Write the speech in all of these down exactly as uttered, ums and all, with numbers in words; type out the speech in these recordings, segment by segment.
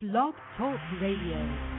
Blog Talk Radio.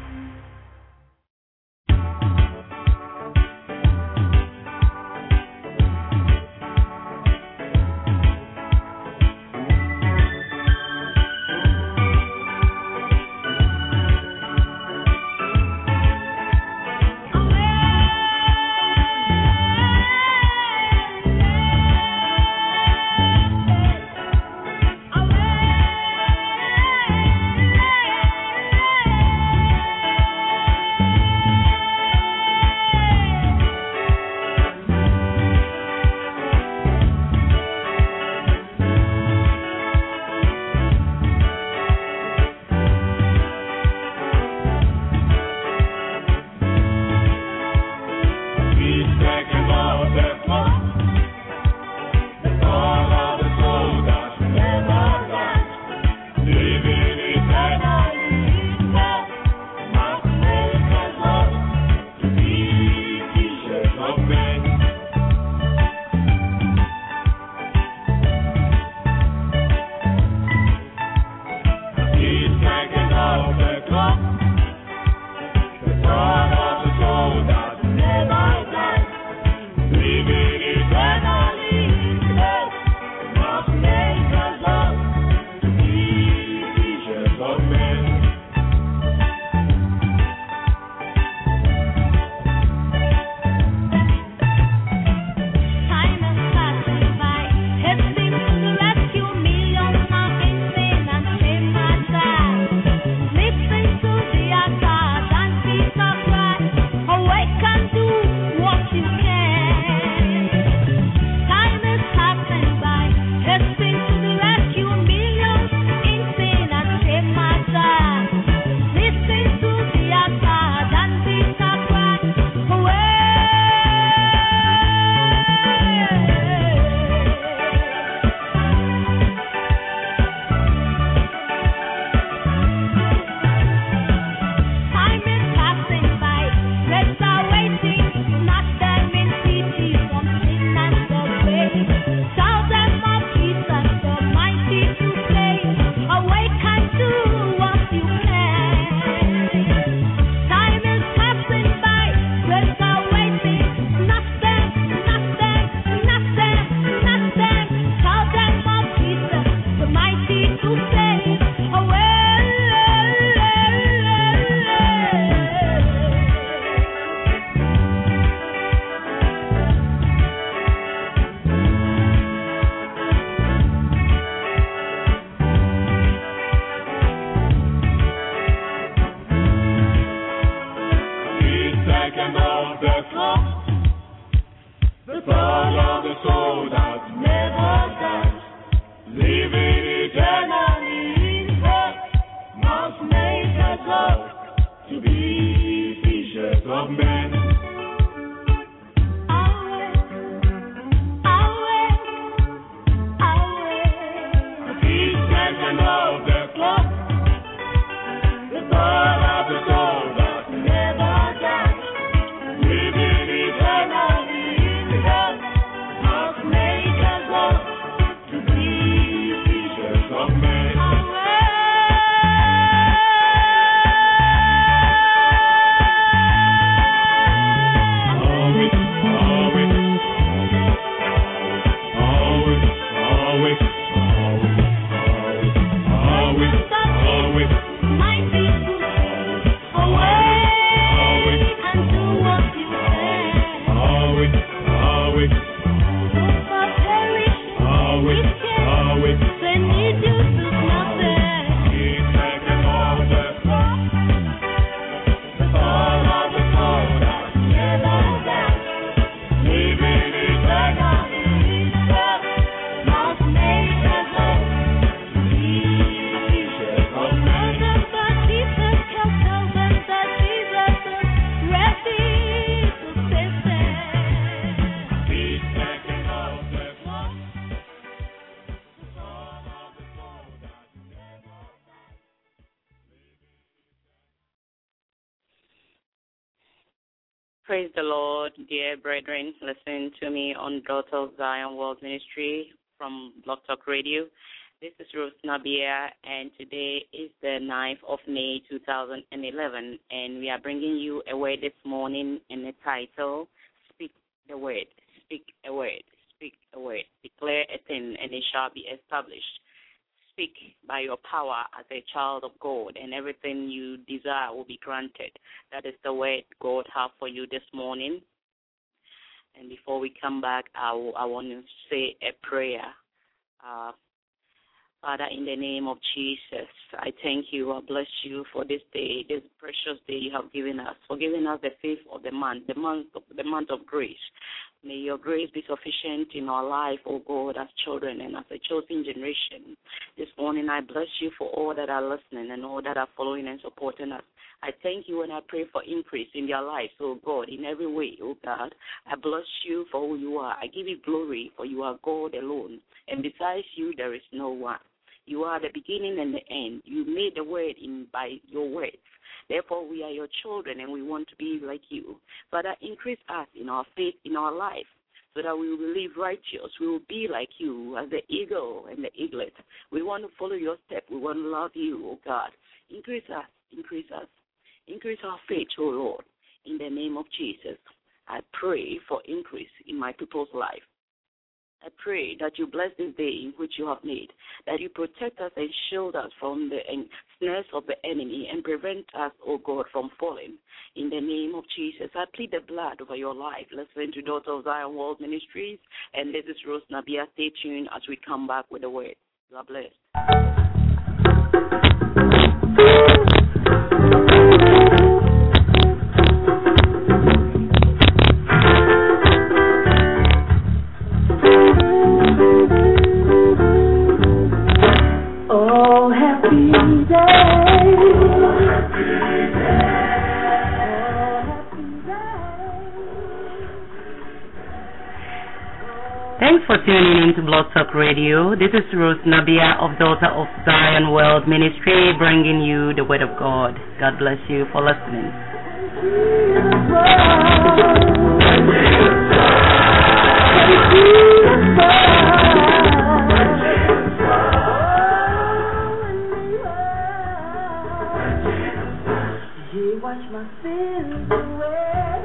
Praise the Lord, dear brethren, listening to me on Daughter of Zion World Ministry from Blog Talk Radio. This is Ruth Nabia, and today is the ninth of May, two thousand eleven, and we are bringing you a word this morning in the title, Speak the Word, Speak a Word, Speak a Word, Declare a thing, and it shall be established. Speak by your power as a child of God, and everything you desire will be granted. That is the word God has for you this morning. And before we come back, I, w- I want to say a prayer. Uh, Father, in the name of Jesus, I thank you. I bless you for this day, this precious day you have given us, for giving us the fifth of the month, the month of, the month of grace. May your grace be sufficient in our life, O God, as children and as a chosen generation. This morning, I bless you for all that are listening and all that are following and supporting us. I thank you and I pray for increase in their lives, O God, in every way, O God. I bless you for who you are. I give you glory, for you are God alone. And besides you, there is no one. You are the beginning and the end. You made the word in by your words. Therefore, we are your children, and we want to be like you. Father, increase us in our faith, in our life, so that we will live righteous. We will be like you as the eagle and the eaglet. We want to follow your step. We want to love you, O God. Increase us, increase us. Increase our faith, O Lord. In the name of Jesus, I pray for increase in my people's life. I pray that you bless this day in which you have made, that you protect us and shield us from the snares of the enemy and prevent us, O God, from falling. In the name of Jesus, I plead the blood over your life. Listen to Daughter of Zion World Ministries, and this is Rose Nabia. Stay tuned as we come back with the word. God bless. Thanks for tuning in to Blog Talk Radio. This is Rose Nabia of Daughter of Zion World Ministry, bringing you the Word of God. God bless you for listening. He washed my sins away.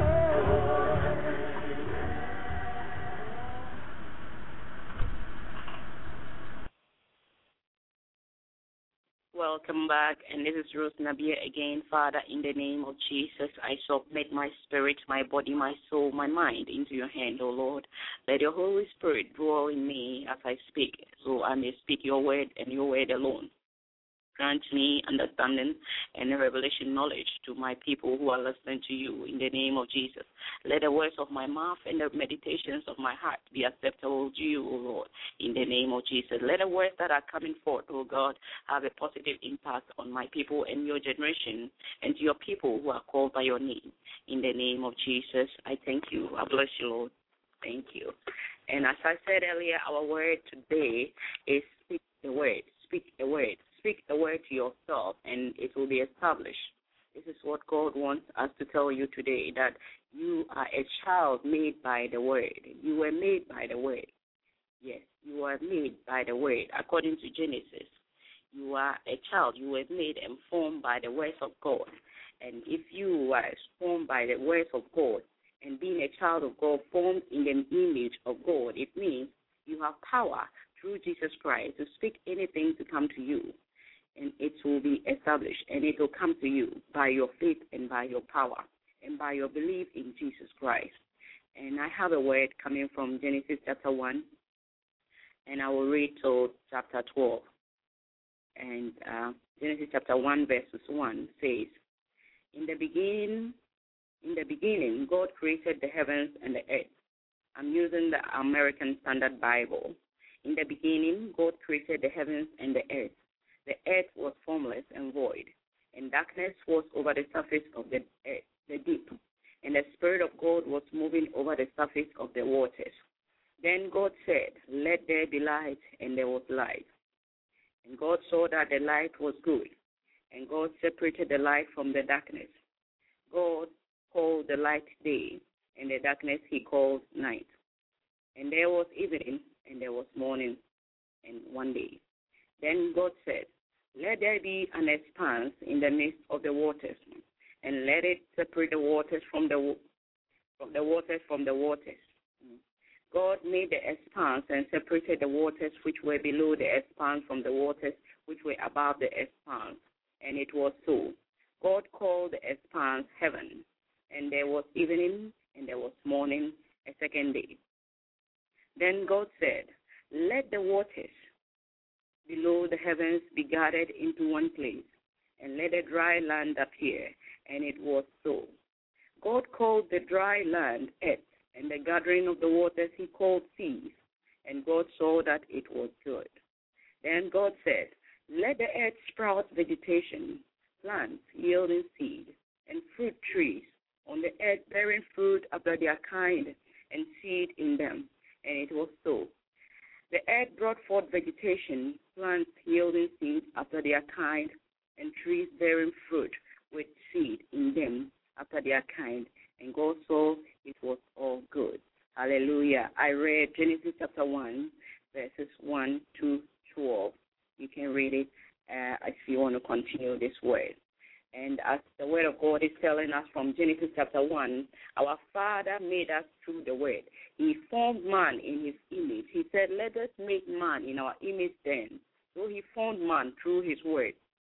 Welcome back, and this is Rose Nabia again. Father, in the name of Jesus, I submit my spirit, my body, my soul, my mind into your hand, O Lord. Let your Holy Spirit dwell in me as I speak, so I may speak your word and your word alone. Grant me understanding and revelation knowledge to my people who are listening to you in the name of Jesus. Let the words of my mouth and the meditations of my heart be acceptable to you, O Lord, in the name of Jesus. Let the words that are coming forth, O God, have a positive impact on my people and your generation and to your people who are called by your name. In the name of Jesus, I thank you. I bless you, Lord. Thank you. And as I said earlier, our word today is speak the word, speak the word. Speak a word to yourself, and it will be established. This is what God wants us to tell you today, that you are a child made by the word. You were made by the word. Yes, you are made by the word. According to Genesis, you are a child. You were made and formed by the words of God. And if you are formed by the words of God and being a child of God, formed in the image of God, it means you have power through Jesus Christ to speak anything to come to you. And it will be established, and it will come to you by your faith and by your power and by your belief in Jesus Christ. And I have a word coming from Genesis chapter one, and I will read to chapter twelve. And uh, Genesis chapter one, verses one says, In the beginning, in the beginning, God created the heavens and the earth. I'm using the American Standard Bible. In the beginning, God created the heavens and the earth. The earth was formless and void, and darkness was over the surface of the earth, the deep, and the Spirit of God was moving over the surface of the waters. Then God said, Let there be light, and there was light. And God saw that the light was good, and God separated the light from the darkness. God called the light day, and the darkness he called night. And there was evening, and there was morning, and one day. Then God said, let there be an expanse in the midst of the waters, and let it separate the waters from the from the waters from the waters. God made the expanse and separated the waters which were below the expanse from the waters which were above the expanse, and it was so. God called the expanse heaven, and there was evening and there was morning, a second day. Then God said, let the waters below the heavens be gathered into one place, and let the dry land appear, and it was so. God called the dry land earth, and the gathering of the waters he called seas, and God saw that it was good. Then God said, let the earth sprout vegetation, plants yielding seed, and fruit trees on the earth bearing fruit after their kind, and seed in them. And it was so. The earth brought forth vegetation, plants yielding seed after their kind, and trees bearing fruit with seed in them after their kind. And God saw it was all good. Hallelujah. I read Genesis chapter one, verses one to twelve. You can read it uh, if you want to continue this word. And as the word of God is telling us from Genesis chapter one, our Father made us through the word. He formed man in his image. He said, let us make man in our image then. So he formed man through his word.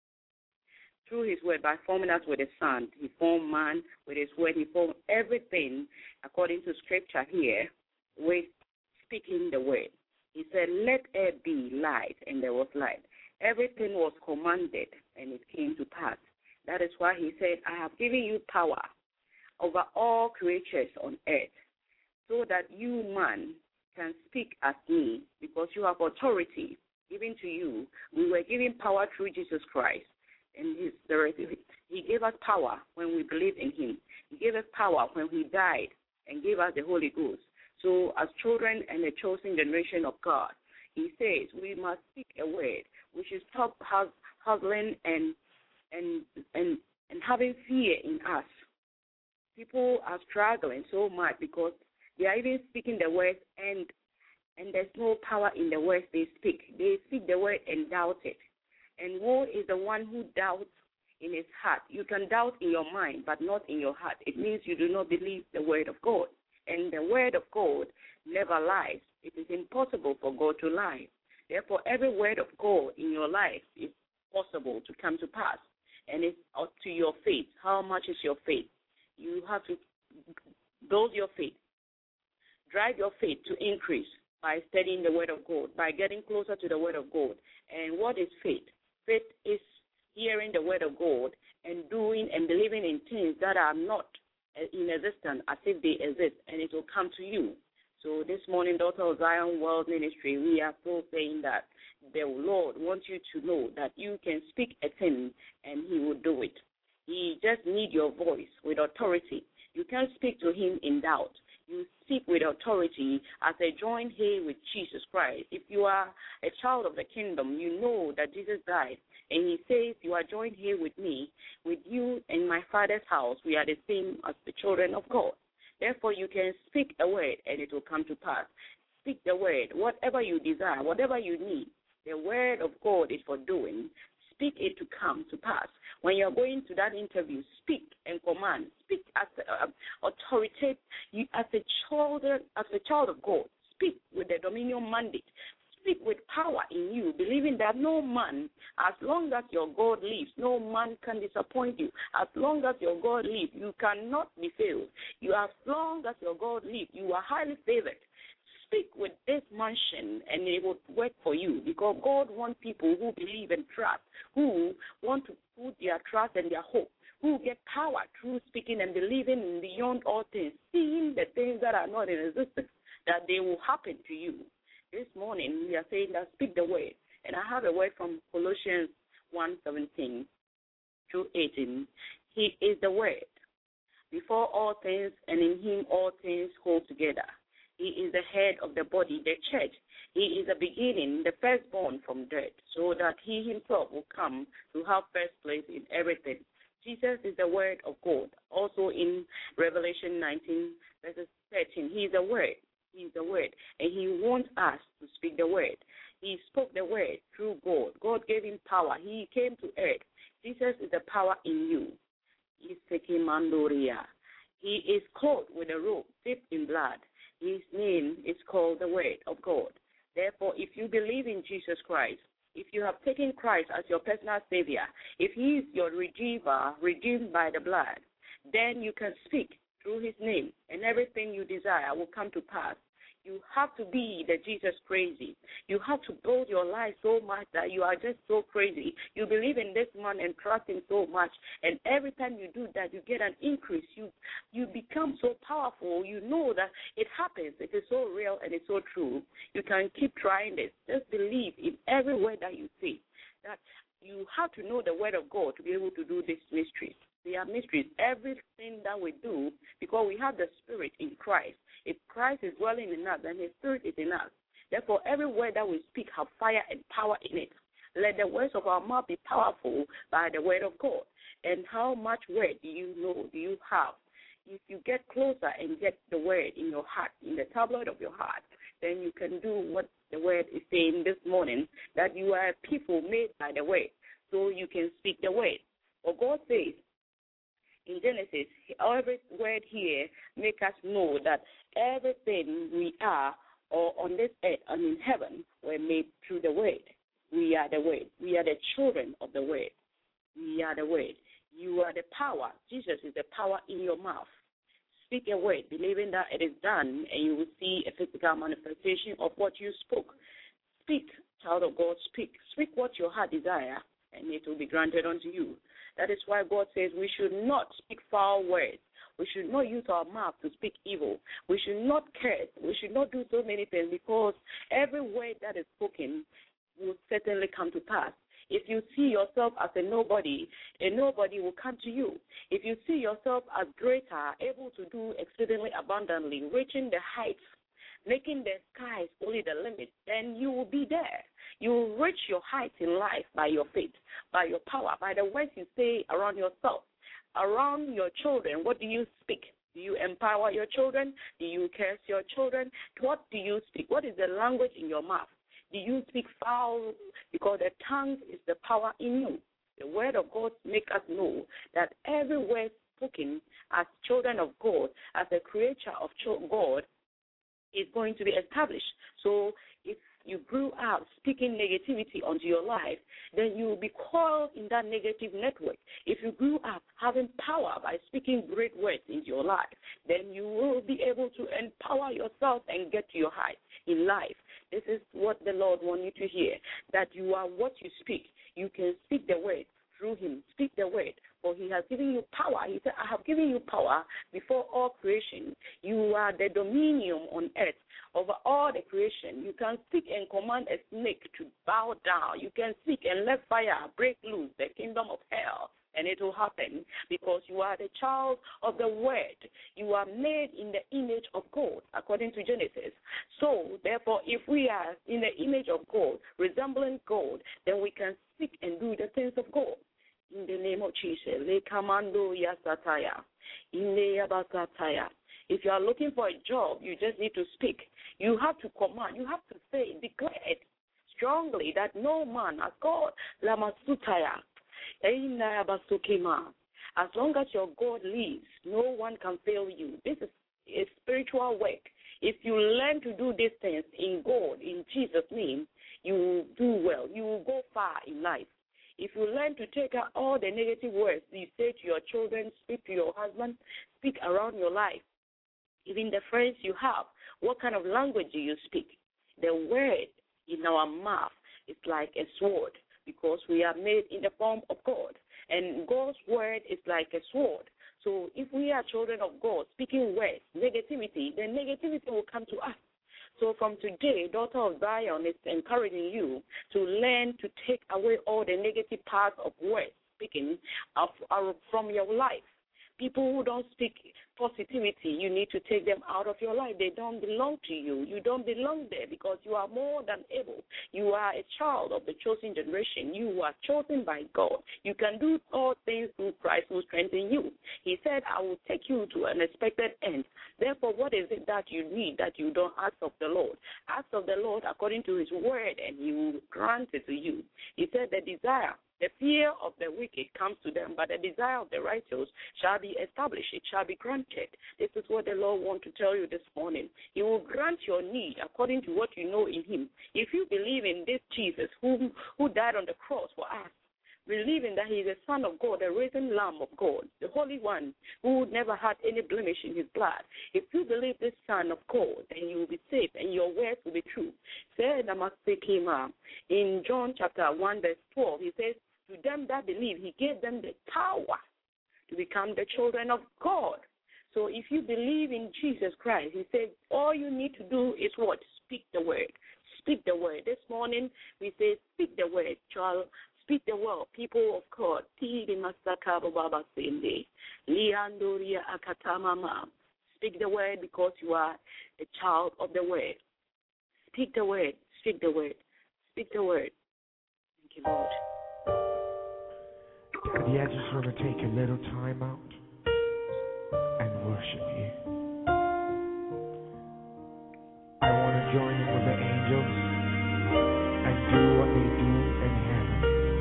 Through his word, by forming us with his son, he formed man with his word. He formed everything according to scripture here with speaking the word. He said, let there be light, and there was light. Everything was commanded, and it came to pass. That is why he said, I have given you power over all creatures on earth, so that you, man, can speak as me, because you have authority given to you. We were given power through Jesus Christ. And his, he gave us power when we believed in him. He gave us power when he died and gave us the Holy Ghost. So as children and the chosen generation of God, he says we must speak a word. We should stop hustling and and and and having fear in us. People are struggling so much because they are even speaking the words and and there's no power in the words they speak. They speak the word and doubt it. And woe is the one who doubts in his heart. You can doubt in your mind, but not in your heart. It means you do not believe the word of God. And the word of God never lies. It is impossible for God to lie. Therefore, every word of God in your life is possible to come to pass. And it's up to your faith. How much is your faith? You have to build your faith. Drive your faith to increase by studying the word of God, by getting closer to the word of God. And what is faith? Faith is hearing the word of God and doing and believing in things that are not in existence as if they exist, and it will come to you. So this morning, Daughter of Zion World Ministry, we are still saying that the Lord wants you to know that you can speak a thing and he will do it. He just needs your voice with authority. You can't speak to him in doubt. You speak with authority as a joint heir with Jesus Christ. If you are a child of the kingdom, you know that Jesus died. And he says, you are joined here with me, with you in my Father's house. We are the same as the children of God. Therefore, you can speak a word and it will come to pass. Speak the word, whatever you desire, whatever you need. The word of God is for doing. Speak it to come to pass. When you're going to that interview, speak and command. Speak as uh, authoritative, you, as a child, as a child of God. Speak with the dominion mandate. Speak with power in you, believing that no man, as long as your God lives, no man can disappoint you. As long as your God lives, you cannot be failed. You, as long as your God lives, you are highly favored. Speak with this mansion and it will work for you, because God wants people who believe and trust, who want to put their trust and their hope, who get power through speaking and believing in beyond all things, seeing the things that are not in existence, that they will happen to you. This morning we are saying that speak the word. And I have a word from Colossians one seventeen through eighteen. He is the word. Before all things, and in him all things hold together. He is the head of the body, the church. He is the beginning, the firstborn from death, so that he himself will come to have first place in everything. Jesus is the word of God. Also in Revelation nineteen, verses thirteen, he is the word. He is the word. And he wants us to speak the word. He spoke the word through God. God gave him power. He came to earth. Jesus is the power in you. He is clothed with a robe dipped in blood. His name is called the Word of God. Therefore, if you believe in Jesus Christ, if you have taken Christ as your personal Savior, if he is your Redeemer, redeemed by the blood, then you can speak through his name, and everything you desire will come to pass. You have to be the Jesus crazy. You have to build your life so much that you are just so crazy. You believe in this man and trust him so much, and every time you do that, you get an increase. You you become so powerful. You know that it happens. It is so real and it's so true. You can keep trying this. Just believe in every word that you say. That you have to know the word of God to be able to do this mystery. They are mysteries. Everything that we do, because we have the Spirit in Christ. If Christ is dwelling in us, then his Spirit is in us. Therefore, every word that we speak have fire and power in it. Let the words of our mouth be powerful by the word of God. And how much word do you know, do you have? If you get closer and get the word in your heart, in the tablet of your heart, then you can do what the word is saying this morning, that you are a people made by the word, so you can speak the word. For God says, in Genesis, every word here make us know that everything we are, or on this earth and in heaven, were made through the word. We are the word. We are the children of the word. We are the word. You are the power. Jesus is the power in your mouth. Speak a word, believing that it is done, and you will see a physical manifestation of what you spoke. Speak, child of God, speak. Speak what your heart desire, and it will be granted unto you. That is why God says we should not speak foul words. We should not use our mouth to speak evil. We should not curse. We should not do so many things, because every word that is spoken will certainly come to pass. If you see yourself as a nobody, a nobody will come to you. If you see yourself as greater, able to do exceedingly abundantly, reaching the heights, making the skies only the limit, then you will be there. You will reach your heights in life by your faith, by your power, by the words you say around yourself, around your children. What do you speak? Do you empower your children? Do you curse your children? What do you speak? What is the language in your mouth? Do you speak foul? Because the tongue is the power in you. The word of God makes us know that every word spoken as children of God, as a creature of God, is going to be established. So if you grew up speaking negativity onto your life, then you will be called in that negative network. If you grew up having power by speaking great words into your life, then you will be able to empower yourself and get to your height in life. This is what the Lord wants you to hear, that you are what you speak. You can speak the word through him. Speak the word, for he has given you power. He said, I have given you power before all creation. You are the dominion on earth over all the creation. You can speak and command a snake to bow down. You can speak and let fire break loose the kingdom of hell, and it will happen, because you are the child of the word. You are made in the image of God, according to Genesis. So, therefore, if we are in the image of God, resembling God, then we can speak and do the things of God. In the name of Jesus. Le kamando yasataya. Ine yabasataya. If you are looking for a job, you just need to speak. You have to command. You have to say, declare it strongly that no man has God lamasutaya. As long as your God lives, no one can fail you. This is a spiritual work. If you learn to do these things in God, in Jesus' name, you will do well. You will go far in life. If you learn to take out all the negative words you say to your children, speak to your husband, speak around your life, even the friends you have, what kind of language do you speak? The word in our mouth is like a sword, because we are made in the form of God. And God's word is like a sword. So if we are children of God, speaking words, negativity, then negativity will come to us. So from today, daughter of Zion is encouraging you to learn to take away all the negative parts of words speaking of, of, from your life. People who don't speak positivity, you need to take them out of your life. They don't belong to you. You don't belong there, because you are more than able. You are a child of the chosen generation. You are chosen by God. You can do all things through Christ who strengthens you. He said, I will take you to an expected end. Therefore, what is it that you need that you don't ask of the Lord? Ask of the Lord according to his word, and he will grant it to you. He said the desire, the fear of the wicked comes to them, but the desire of the righteous shall be established. It shall be granted. This is what the Lord wants to tell you this morning. He will grant your need according to what you know in him. If you believe in this Jesus who, who died on the cross for us, believing that he is the Son of God, the risen Lamb of God, the Holy One, who never had any blemish in his blood. If you believe this Son of God, then you will be saved and your words will be true. Said in John chapter one, verse twelve, he says, to them that believe, he gave them the power to become the children of God. So if you believe in Jesus Christ, he said, all you need to do is what? Speak the word. Speak the word. This morning, we say, speak the word, child. Speak the word, people of God. Speak the word because you are a child of the word. Speak the word. Speak the word. Speak the word. Thank you, Lord. Daddy, I just want to take a little time out and worship you. I want to join in with the angels and do what they do in heaven.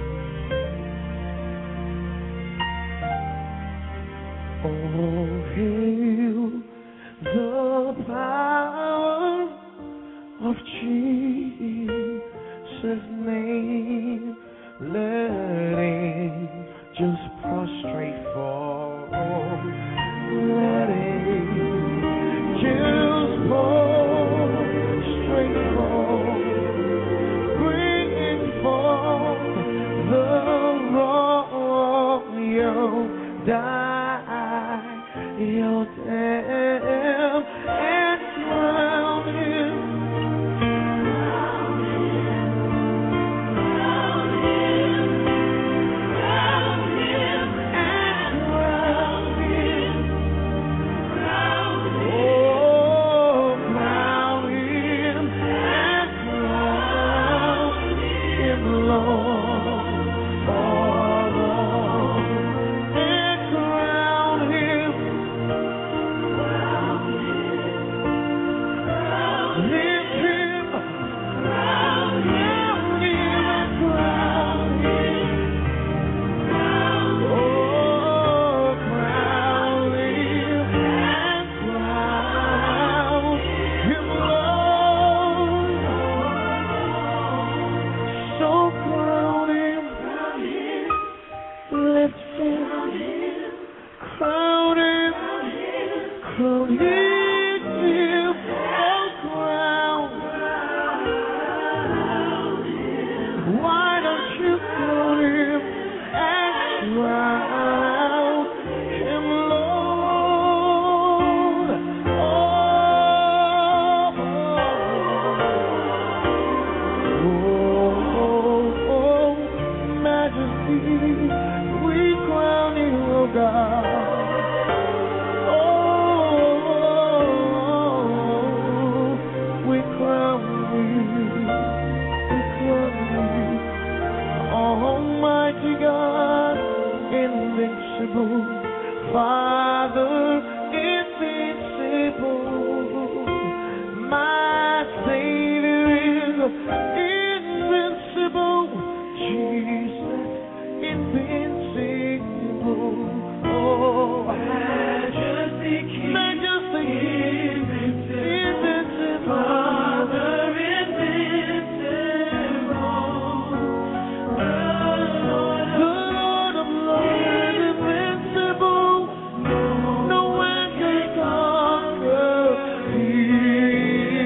Oh, hail the power of Jesus' name. Let angels prostrate fall. Let angels prostrate fall. Bring forth the royal diadem and crown him.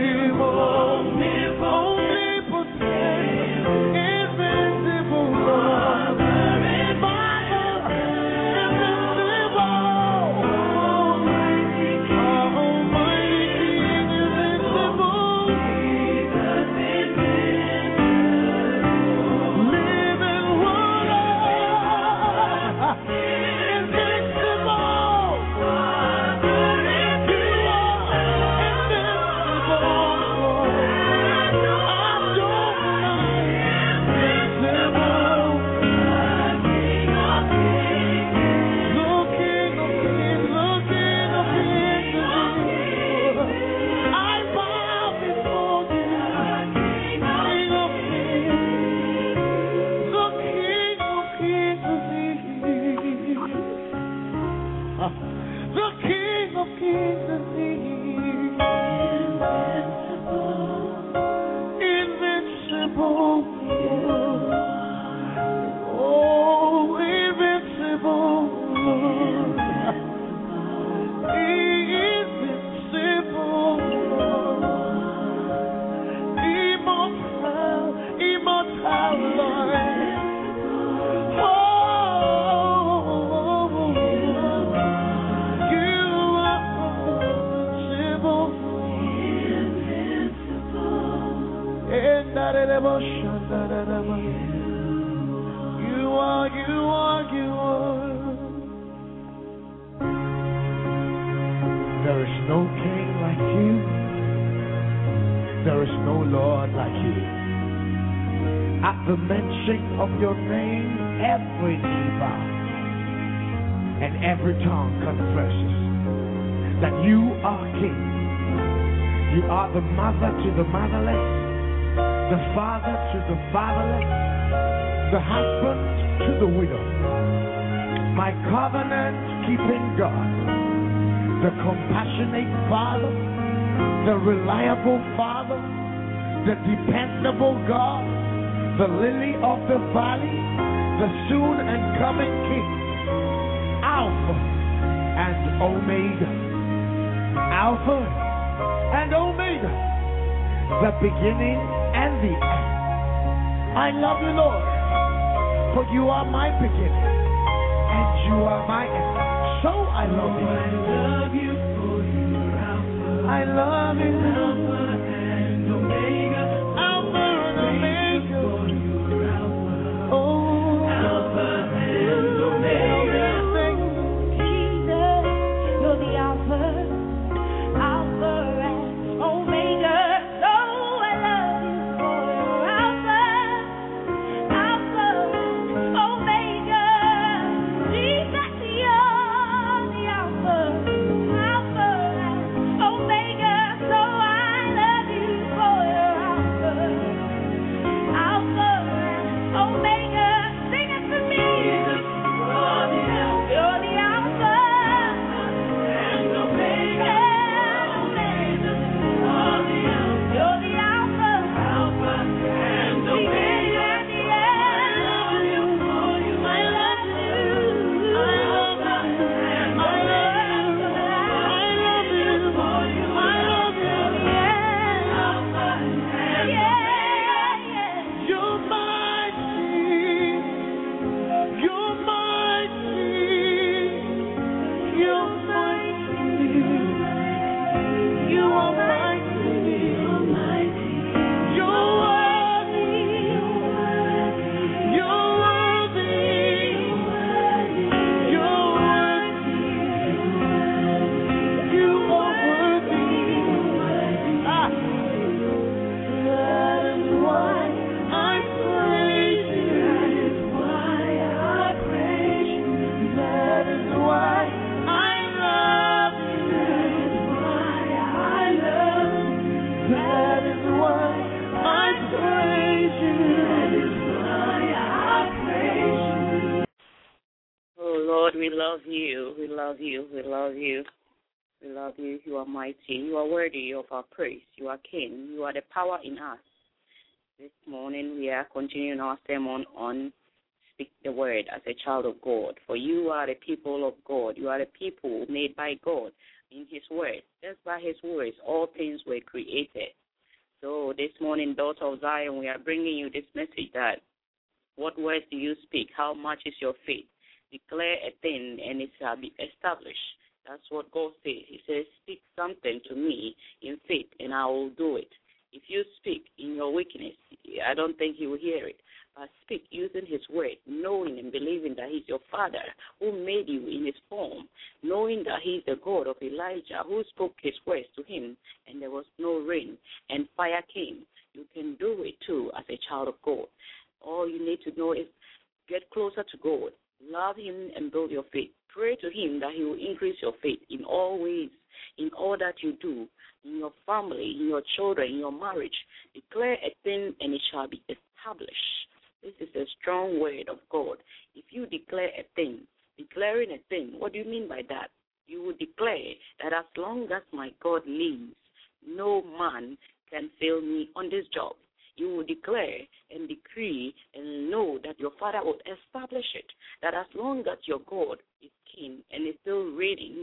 Invincible, The King of Kings and Kings. Invincible. Oh, invincible. Invincible. Immortal, immortal Lord. You are, you are, you are. There is no king like you. There is no Lord like you. At the mention of your name, every knee bows and every tongue confesses that you are King. You are the mother to the motherless, the father to the fatherless, the husband to the widow, my covenant-keeping God, the compassionate Father, the reliable Father, the dependable God, the lily of the valley, the soon and coming King, Alpha and Omega, Alpha and Omega, the beginning and the end. I love you, Lord, for you are my beginning and you are my end. So I love you. I love you for you are Alpha. I love you. Alpha and Omega. Alpha and Omega. For you are Alpha. Oh, Alpha and Omega. Jesus, you're the Alpha, Alpha and Omega. We love you, we love you, we love you, we love you. You are mighty, you are worthy of our praise. You are King, you are the power in us. This morning we are continuing our sermon on Speak the Word as a child of God. For you are the people of God, you are the people made by God in His Word. Just by His words, all things were created. So this morning, daughter of Zion, we are bringing you this message that what words do you speak? How much is your faith? Declare a thing and it shall be established. That's what God says. He says, speak something to me in faith and I will do it. If you speak in your weakness, I don't think He will hear it. But speak using His word, knowing and believing that He's your Father who made you in His form, knowing that He's the God of Elijah who spoke His words to him and there was no rain and fire came. You can do it too as a child of God. All you need to know is get closer to God. Love Him and build your faith. Pray to Him that He will increase your faith in all ways, in all that you do, in your family, in your children, in your marriage. Declare a thing and it shall be established. This is a strong word of God. If you declare a thing, declaring a thing. What do you mean by that? You will declare that as long as my God lives, no man can fail me on this job. You will declare and decree and know that your Father will establish it, that as long as your God is king and is still reigning,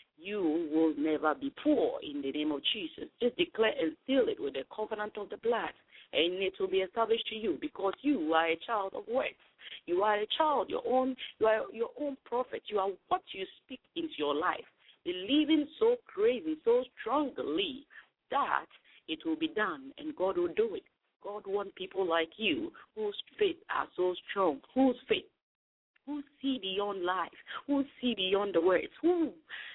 you will never be poor in the name of Jesus. Just declare and seal it with the covenant of the blood, and it will be established to you because you are a child of works. You are a child, your own, you are your own prophet. You are what you speak into your life, believing so crazy, so strongly that it will be done, and God will do it. God wants people like you whose faith are so strong, whose faith, who see beyond life, who see beyond the words, who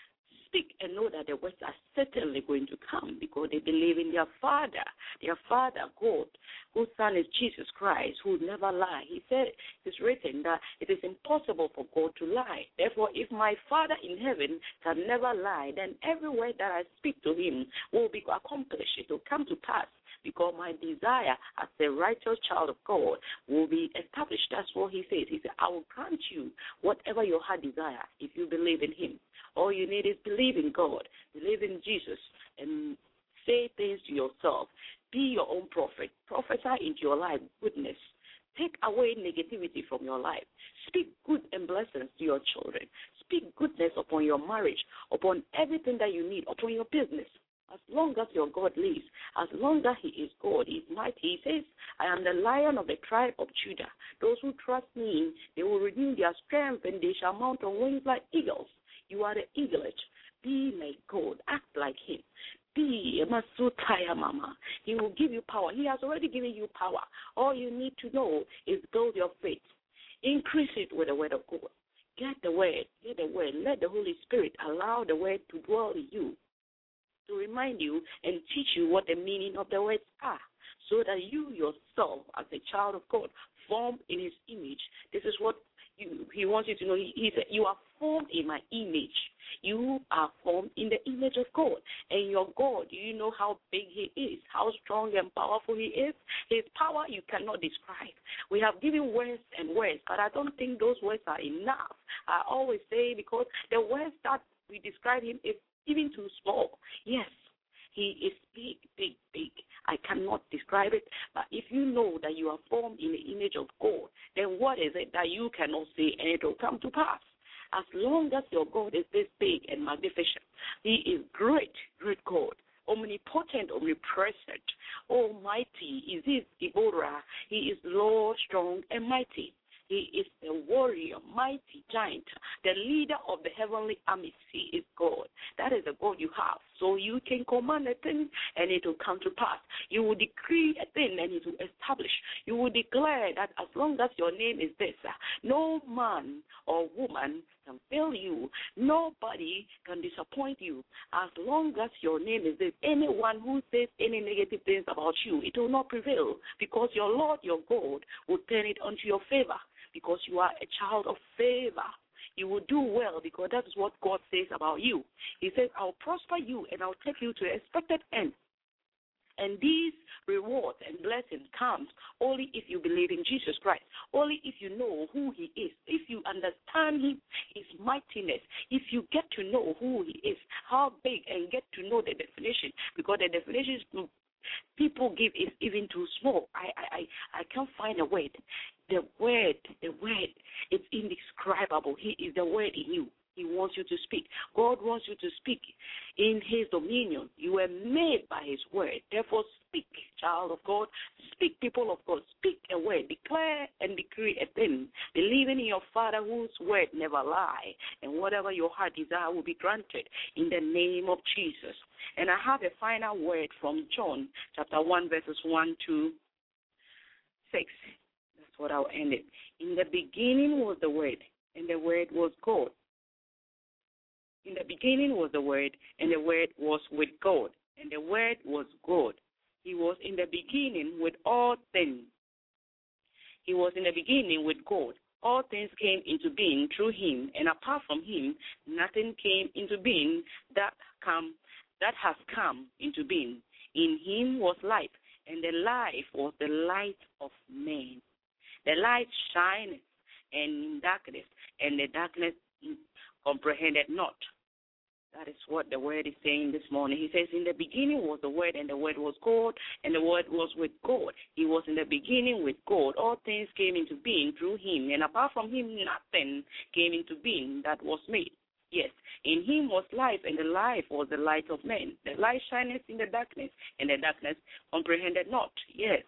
speak and know that the words are certainly going to come because they believe in their Father, their Father, God, whose Son is Jesus Christ, who never lie. He said, it's written that it is impossible for God to lie. Therefore, if my Father in heaven can never lie, then every word that I speak to him will be accomplished. It will come to pass because my desire as a righteous child of God will be established. That's what he says. He said, I will grant you whatever your heart desire if you believe in him. All you need is believe in God, believe in Jesus, and say things to yourself. Be your own prophet. Prophesy into your life goodness. Take away negativity from your life. Speak good and blessings to your children. Speak goodness upon your marriage, upon everything that you need, upon your business. As long as your God lives, as long as he is God, he is mighty. He says, I am the Lion of the tribe of Judah. Those who trust me, they will renew their strength, and they shall mount on wings like eagles. You are the eaglet. Be like God. Act like him. Be a Masutaya Mama. He will give you power. He has already given you power. All you need to know is build your faith. Increase it with the word of God. Get the word. Get the word. Let the Holy Spirit allow the word to dwell in you, to remind you and teach you what the meaning of the words are, so that you yourself, as a child of God, formed in his image. This is what you, he wants you to know. He, he said, you are formed in my image. You are formed in the image of God. And your God, do you know how big he is, how strong and powerful he is? His power you cannot describe. We have given words and words, but I don't think those words are enough. I always say, because the words that we describe him is even too small. Yes, he is big, big, big. I cannot describe it, but if you know that you are formed in the image of God, then what is it that you cannot say and it will come to pass? As long as your God is this big and magnificent, he is great, great God, omnipotent, omnipresent, almighty. Is his Deborah. He is Lord, strong and mighty. He is a warrior, mighty giant, the leader of the heavenly armies. He is God. That is the God you have. So you can command a thing and it will come to pass. You will decree a thing and it will establish. You will declare that as long as your name is this, no man or woman can fail you. Nobody can disappoint you. As long as your name is this, anyone who says any negative things about you, it will not prevail, because your Lord, your God, will turn it onto your favor, because you are a child of favor. You will do well, because that is what God says about you. He says, I'll prosper you and I'll take you to the expected end. And these rewards and blessings comes only if you believe in Jesus Christ, only if you know who he is, if you understand him, his mightiness, if you get to know who he is, how big, and get to know the definition, because the definitions people give is even too small. I, I, I, I can't find a word. The word, the word, it's indescribable. He is the word in you. He wants you to speak. God wants you to speak in his dominion. You were made by his word. Therefore, speak, child of God. Speak, people of God. Speak a word. Declare and decree a thing. Believing in your Father whose word never lie. And whatever your heart desire will be granted in the name of Jesus. And I have a final word from John chapter one, verses one to six. That's what I'll end it. In the beginning was the word, and the word was God. In the beginning was the Word, and the Word was with God, and the Word was God. He was in the beginning with all things. He was in the beginning with God. All things came into being through him, and apart from him, nothing came into being that come that has come into being. In him was life, and the life was the light of men. The light shineth and in darkness, and the darkness comprehended not. That is what the word is saying this morning. He says, in the beginning was the word, and the word was God, and the word was with God. He was in the beginning with God. All things came into being through him, and apart from him, nothing came into being that was made. Yes, in him was life, and the life was the light of men. The light shineth in the darkness, and the darkness comprehended not. Yes.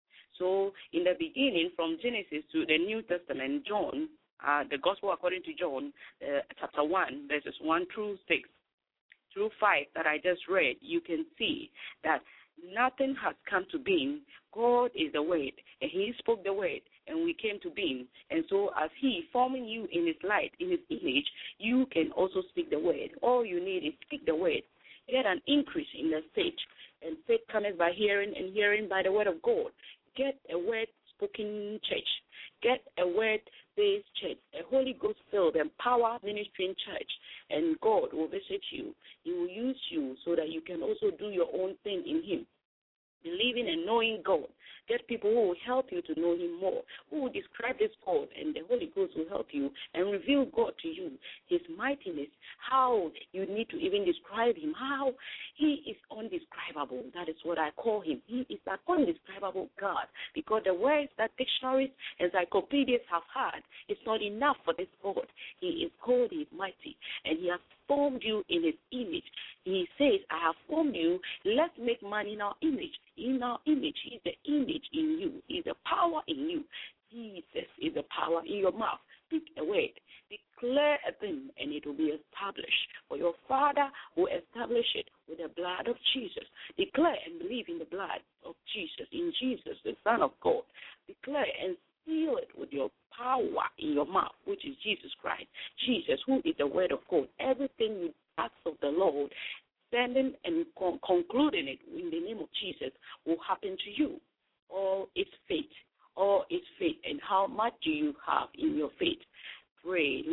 So in the beginning, from Genesis to the New Testament, John, uh, the Gospel according to John, uh, chapter one, verses one through six, through five that I just read, you can see that nothing has come to being. God is the Word, and he spoke the Word, and we came to being. And so as he forming you in his light, in his image, you can also speak the Word. All you need is speak the Word. Get an increase in the faith, and faith cometh by hearing, and hearing by the Word of God. Get a word-spoken church. Get a word-based church, a Holy Ghost-filled and power ministering church, and God will visit you. He will use you so that you can also do your own thing in him. Believing and knowing God. Get people who will help you to know him more, who will describe this God, and the Holy Ghost will help you and reveal God to you, his mightiness, how you need to even describe him, how he is undescribable. That is what I call him. He is an undescribable God, because the words that dictionaries, encyclopedias have had, it's not enough for this God. He is called, he is mighty, and he has formed you in his image. He says, I have formed you, let's make man in our image. In our image, he is the image in you. He is the power in you. Jesus is the power in your mouth. Speak a word. Declare a thing, and it will be established. For your Father will establish it with the blood of Jesus. Declare and believe in the blood of Jesus, in Jesus, the Son of God. Declare and seal it with your power in your mouth, which is Jesus Christ. Jesus, who is the Word of God. Everything you ask of the Lord, standing and con- concluding it in the name of Jesus, will happen to you. All its faith, all its faith, and how much do you have in your faith? Pray,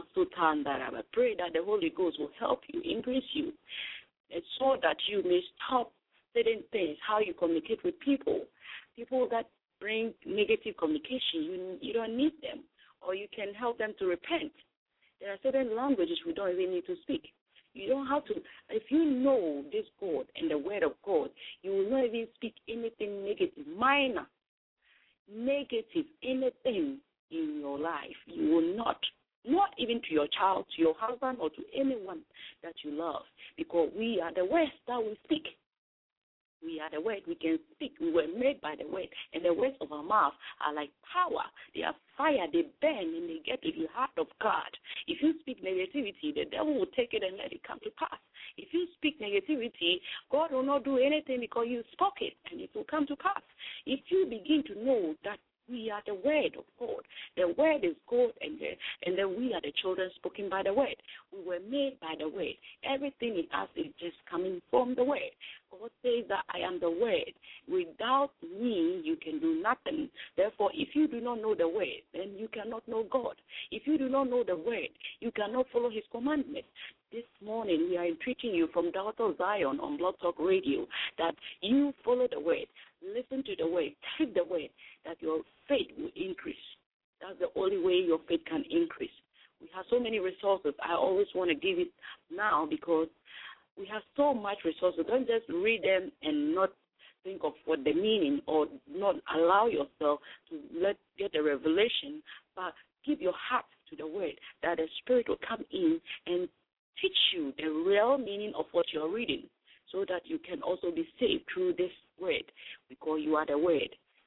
pray that the Holy Ghost will help you, increase you, and so that you may stop certain things, how you communicate with people, people that bring negative communication. You, you don't need them, or you can help them to repent. There are certain languages we don't even need to speak. You don't have to. If you know this God and the Word of God, you will not even speak anything negative, minor, negative, anything in your life. You will not, not even to your child, to your husband, or to anyone that you love, because we are the words that we speak. We are the word. We can speak. We were made by the word. And the words of our mouth are like power. They are fire. They burn and they get to the heart of God. If you speak negativity, the devil will take it and let it come to pass. If you speak negativity, God will not do anything because you spoke it and it will come to pass. If you begin to know that we are the word of God. The word is God, and the, and then we are the children spoken by the word. We were made by the word. Everything in us is just coming from the word. God says that I am the word. Without me, you can do nothing. Therefore, if you do not know the word, then you cannot know God. If you do not know the word, you cannot follow his commandments. This morning, we are entreating you from Daughter of Zion on Blog Talk Radio that you follow the word, listen to the word, take the word, that your faith will increase. That's the only way your faith can increase. We have so many resources. I always want to give it now because we have so much resources. Don't just read them and not think of what the meaning, or not allow yourself to let get a revelation, but give your heart to the word, that the Spirit will come in and teach you the real meaning of what you're reading, so that you can also be saved through this word, because you are the word.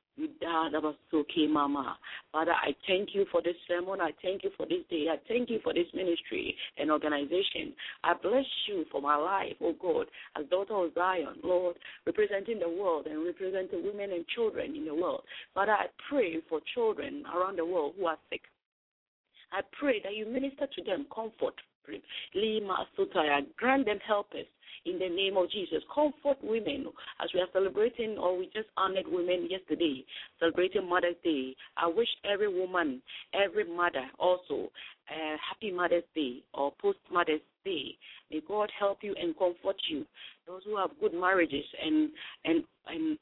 Father, I thank you for this sermon. I thank you for this day. I thank you for this ministry and organization. I bless you for my life, oh God, as Daughter of Zion, Lord, representing the world and representing women and children in the world. Father, I pray for children around the world who are sick. I pray that you minister to them comfort. Lima Sutaya, grant them helpers in the name of Jesus. Comfort women as we are celebrating, or we just honored women yesterday, celebrating Mother's Day. I wish every woman, every mother also a happy Mother's Day or post-Mother's Day. May God help you and comfort you. Those who have good marriages and and and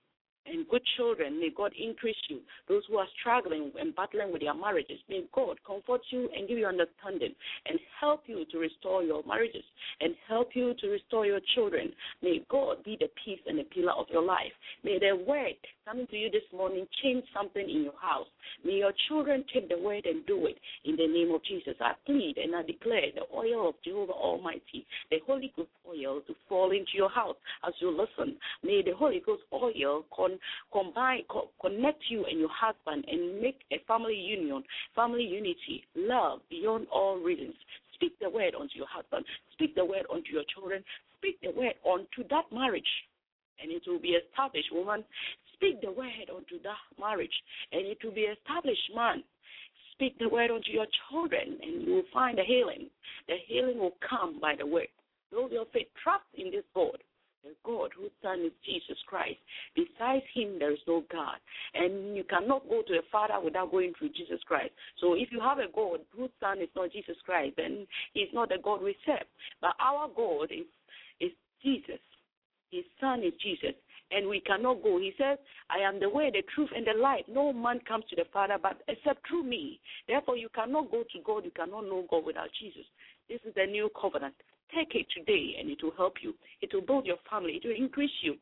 and good children. May God increase you. Those who are struggling and battling with their marriages, may God comfort you and give you understanding and help you to restore your marriages and help you to restore your children. May God be the peace and the pillar of your life. May the word coming to you this morning change something in your house. May your children take the word and do it in the name of Jesus. I plead and I declare the oil of Jehovah Almighty, the Holy Ghost oil, to fall into your house as you listen. May the Holy Ghost oil con- combine, co- connect you and your husband and make a family union, family unity, love beyond all reasons. Speak the word unto your husband. Speak the word unto your children. Speak the word unto that marriage, and it will be established, woman. Speak the word unto that marriage, and it will be established, man. Speak the word unto your children, and you will find the healing. The healing will come by the word. Build your faith. Trust in this God, the God whose Son is Jesus Christ. Besides him, there is no God. And you cannot go to the Father without going through Jesus Christ. So if you have a God whose Son is not Jesus Christ, then he's not the God we serve. But our God is, is Jesus. His Son is Jesus. And we cannot go. He says, I am the way, the truth, and the life. No man comes to the Father but except through me. Therefore, you cannot go to God. You cannot know God without Jesus. This is the new covenant. Take it today, and it will help you. It will build your family. It will increase you.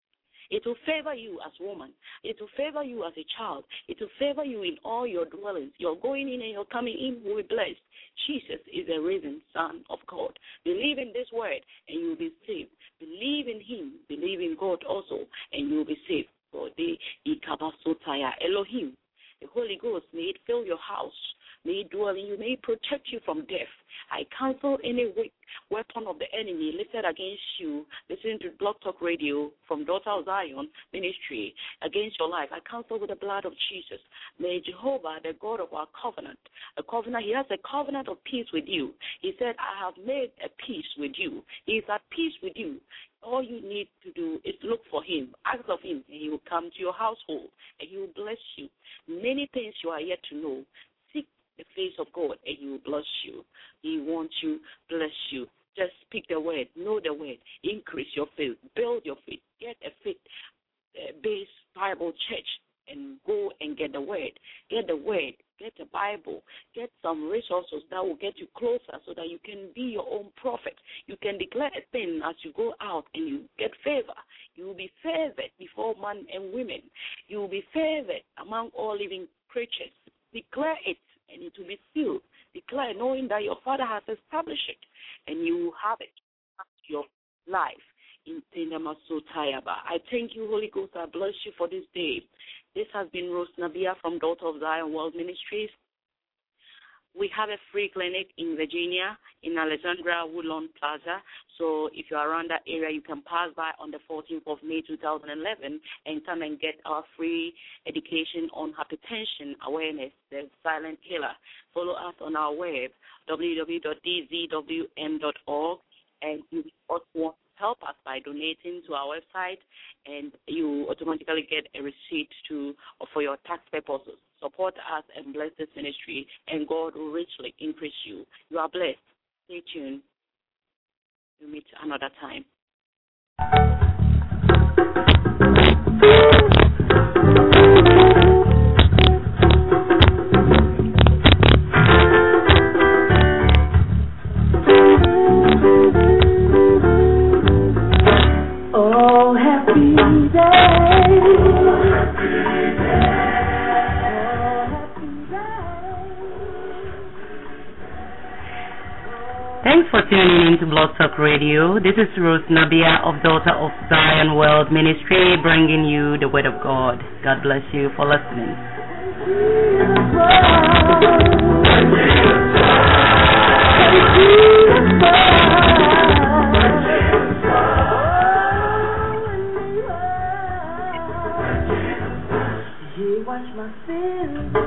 It will favor you as a woman. It will favor you as a child. It will favor you in all your dwellings. Your going in and your coming in will be blessed. Jesus is the risen Son of God. Believe in this word, and you will be saved. Believe in him. Believe in God also, and you will be saved. For the Ikabasotaya Elohim, the Holy Ghost, may it fill your house. May it dwell in you. May it protect you from death. I cancel any weak weapon of the enemy lifted against you. Listen to Blog Talk Radio from Daughter of Zion Ministry against your life. I cancel with the blood of Jesus. May Jehovah, the God of our covenant, a covenant, he has a covenant of peace with you. He said, I have made a peace with you. He is at peace with you. All you need to do is look for him, ask of him, and he will come to your household, and he will bless you. Many things you are yet to know. Seek the face of God, and he will bless you. He wants you, bless you. Just speak the word, know the word, increase your faith, build your faith, get a faith-based Bible church, and go and get the word. Get the word, get the Bible, get some resources that will get you closer so that you can be your own prophet. You can declare a thing as you go out and you get favor. You will be favored before men and women. You will be favored among all living creatures. Declare it, and it will be sealed. Declare, knowing that your Father has established it, and you will have it as your life. In I thank you, Holy Ghost. I bless you for this day. This has been Rose Nabia from Daughter of Zion World Ministries. We have a free clinic in Virginia, in Alexandria Woodlawn Plaza. So if you're around that area, you can pass by on the fourteenth of May two thousand eleven and come and get our free education on hypertension awareness, the silent killer. Follow us on our web, w w w dot d z w m dot org, and you also want to help us by donating to our website, and you automatically get a receipt to for your tax purposes. Support us and bless this ministry, and God will richly increase you. You are blessed. Stay tuned. We'll meet another time. Oh, happy day. Thanks for tuning in to Blog Talk Radio. This is Rose Nabia of Daughter of Zion World Ministry, bringing you the Word of God. God bless you for listening. He washed my sins.